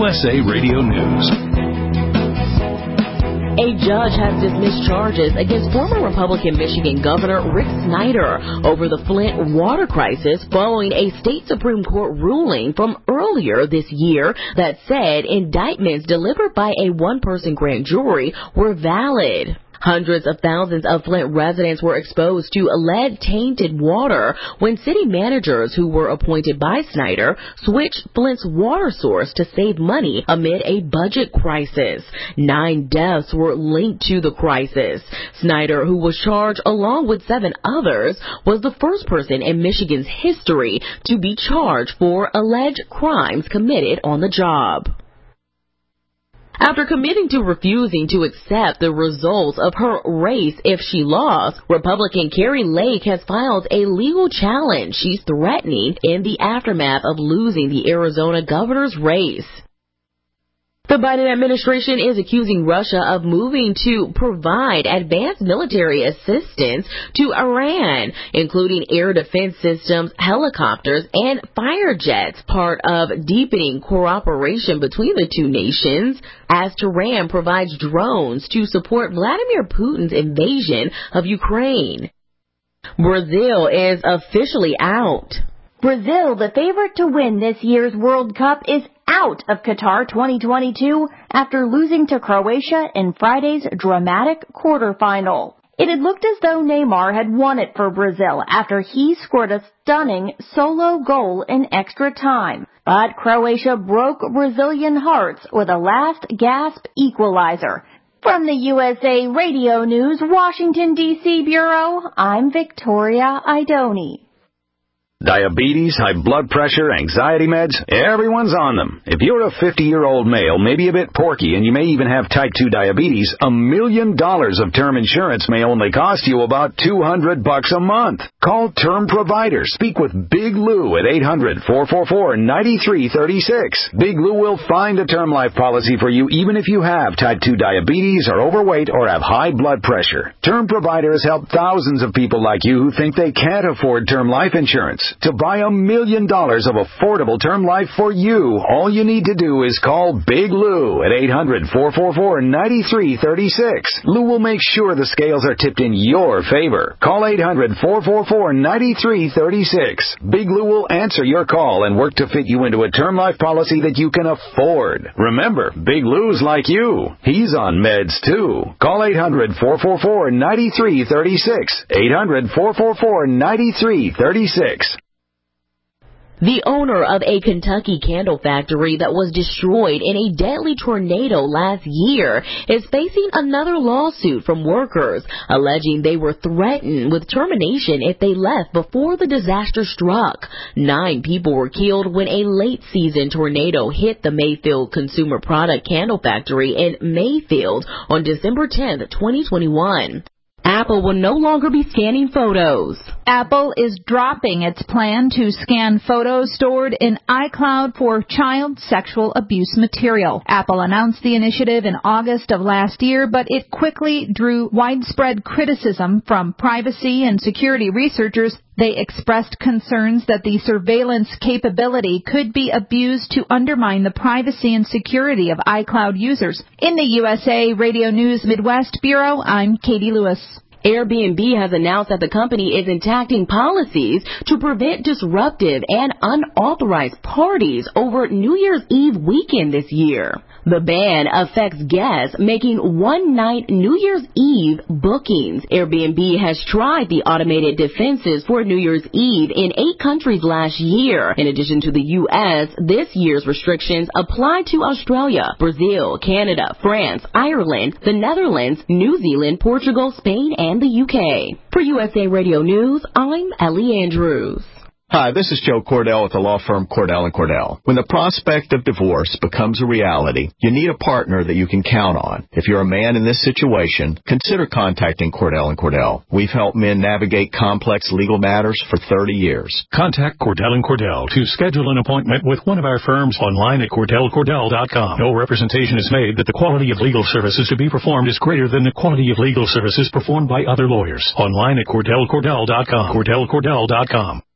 USA Radio News. A judge has dismissed charges against former Republican Michigan Governor Rick Snyder over the Flint water crisis following a state Supreme Court ruling from earlier this year that said indictments delivered by a one-person grand jury were valid. Hundreds of thousands of Flint residents were exposed to lead-tainted water when city managers who were appointed by Snyder switched Flint's water source to save money amid a budget crisis. 9 deaths were linked to the crisis. Snyder, who was charged along with 7 others, was the first person in Michigan's history to be charged for alleged crimes committed on the job. After committing to refusing to accept the results of her race if she lost, Republican Kari Lake has filed a legal challenge she's threatening in the aftermath of losing the Arizona governor's race. The Biden administration is accusing Russia of moving to provide advanced military assistance to Iran, including air defense systems, helicopters, and fire jets, part of deepening cooperation between the two nations, as Tehran provides drones to support Vladimir Putin's invasion of Ukraine. Brazil is officially out. Brazil, the favorite to win this year's World Cup, is out of Qatar 2022 after losing to Croatia in Friday's dramatic quarterfinal. It had looked as though Neymar had won it for Brazil after he scored a stunning solo goal in extra time. But Croatia broke Brazilian hearts with a last-gasp equalizer. From the USA Radio News Washington, D.C. Bureau, I'm Victoria Idoni. Diabetes, high blood pressure, anxiety meds, everyone's on them. If you're a 50-year-old male, maybe a bit porky, and you may even have type 2 diabetes, $1 million of term insurance may only cost you about $200 a month. Call Term Provider. Speak with Big Lou at 800-444-9336. Big Lou will find a term life policy for you even if you have type 2 diabetes, are overweight, or have high blood pressure. Term Provider has helped thousands of people like you who think they can't afford term life insurance. To buy $1 million of affordable term life for you, all you need to do is call Big Lou at 800-444-9336. Lou will make sure the scales are tipped in your favor. Call 800-444-9336. Big Lou will answer your call and work to fit you into a term life policy that you can afford. Remember, Big Lou's like you. He's on meds too. Call 800-444-9336. 800-444-9336. The owner of a Kentucky candle factory that was destroyed in a deadly tornado last year is facing another lawsuit from workers, alleging they were threatened with termination if they left before the disaster struck. 9 people were killed when a late-season tornado hit the Mayfield Consumer Product Candle Factory in Mayfield on December 10, 2021. Apple will no longer be scanning photos. Apple is dropping its plan to scan photos stored in iCloud for child sexual abuse material. Apple announced the initiative in August of last year, but it quickly drew widespread criticism from privacy and security researchers. They expressed concerns that the surveillance capability could be abused to undermine the privacy and security of iCloud users. In the USA Radio News Midwest Bureau, I'm Katie Lewis. Airbnb has announced that the company is enacting policies to prevent disruptive and unauthorized parties over New Year's Eve weekend this year. The ban affects guests making one-night New Year's Eve bookings. Airbnb has tried the automated defenses for New Year's Eve in 8 countries last year. In addition to the U.S., this year's restrictions apply to Australia, Brazil, Canada, France, Ireland, the Netherlands, New Zealand, Portugal, Spain, and the U.K. For USA Radio News, I'm Ellie Andrews. Hi, this is Joe Cordell with the law firm Cordell & Cordell. When the prospect of divorce becomes a reality, you need a partner that you can count on. If you're a man in this situation, consider contacting Cordell & Cordell. We've helped men navigate complex legal matters for 30 years. Contact Cordell & Cordell to schedule an appointment with one of our firms online at CordellCordell.com. No representation is made that the quality of legal services to be performed is greater than the quality of legal services performed by other lawyers. Online at CordellCordell.com. CordellCordell.com.